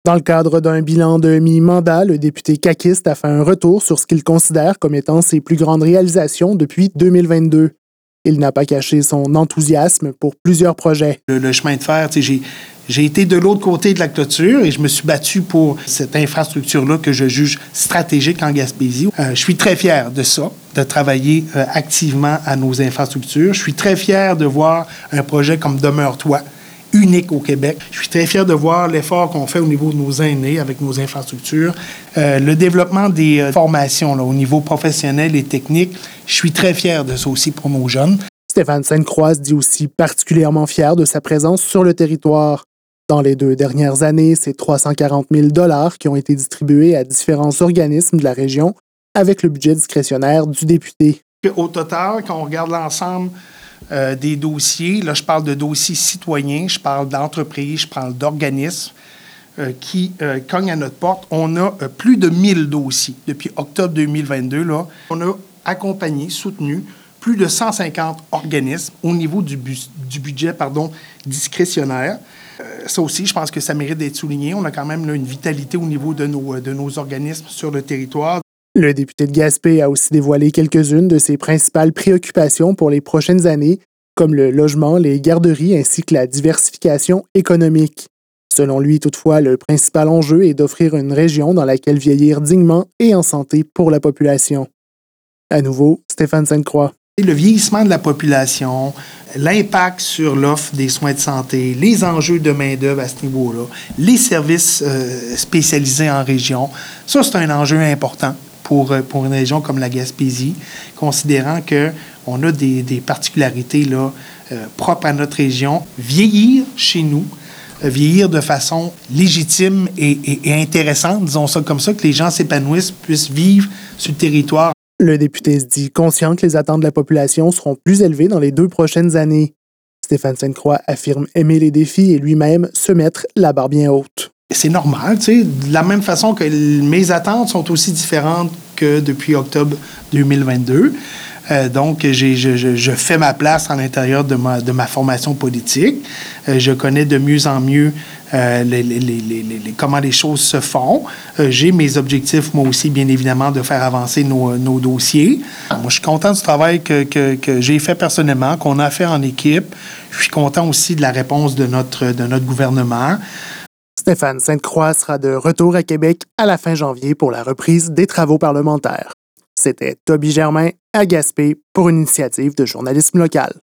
Dans le cadre d'un bilan de mi-mandat, le député caquiste a fait un retour sur ce qu'il considère comme étant ses plus grandes réalisations depuis 2022. Il n'a pas caché son enthousiasme pour plusieurs projets. Le chemin de fer, j'ai été de l'autre côté de la clôture et je me suis battu pour cette infrastructure-là que je juge stratégique en Gaspésie. Je suis très fier de ça, de travailler activement à nos infrastructures. Je suis très fier de voir un projet comme Demeure-toi, unique au Québec. Je suis très fier de voir l'effort qu'on fait au niveau de nos aînés avec nos infrastructures. Le développement des formations là, au niveau professionnel et technique, je suis très fier de ça aussi pour nos jeunes. Stéphane Sainte-Croix se dit aussi particulièrement fier de sa présence sur le territoire. Dans les 2 dernières années, c'est 340 000 $ qui ont été distribués à différents organismes de la région avec le budget discrétionnaire du député. Au total, quand on regarde l'ensemble des dossiers, là je parle de dossiers citoyens, je parle d'entreprises, je parle d'organismes qui cognent à notre porte. On a plus de 1000 dossiers depuis octobre 2022. Là. On a accompagné, soutenu plus de 150 organismes au niveau du budget discrétionnaire. Ça aussi, je pense que ça mérite d'être souligné. On a quand même là, une vitalité au niveau de nos organismes sur le territoire. Le député de Gaspé a aussi dévoilé quelques-unes de ses principales préoccupations pour les prochaines années, comme le logement, les garderies ainsi que la diversification économique. Selon lui, toutefois, le principal enjeu est d'offrir une région dans laquelle vieillir dignement et en santé pour la population. À nouveau, Stéphane Sainte-Croix. Le vieillissement de la population, l'impact sur l'offre des soins de santé, les enjeux de main-d'œuvre à ce niveau-là, les services spécialisés en région, ça, c'est un enjeu important pour une région comme la Gaspésie, considérant qu'on a des particularités là, propres à notre région. Vieillir chez nous, vieillir de façon légitime et intéressante, disons ça comme ça, que les gens s'épanouissent, puissent vivre sur le territoire. Le député se dit conscient que les attentes de la population seront plus élevées dans les 2 prochaines années. Stéphane Sainte-Croix affirme aimer les défis et lui-même se mettre la barre bien haute. C'est normal, tu sais, de la même façon que mes attentes sont aussi différentes que depuis octobre 2022. Donc, je fais ma place à l'intérieur de ma formation politique. Je connais de mieux en mieux comment les choses se font. J'ai mes objectifs, moi aussi, bien évidemment, de faire avancer nos dossiers. Moi, je suis content du travail que j'ai fait personnellement, qu'on a fait en équipe. Je suis content aussi de la réponse de notre gouvernement. Stéphane Sainte-Croix sera de retour à Québec à la fin janvier pour la reprise des travaux parlementaires. C'était Toby Germain à Gaspé pour une initiative de journalisme local.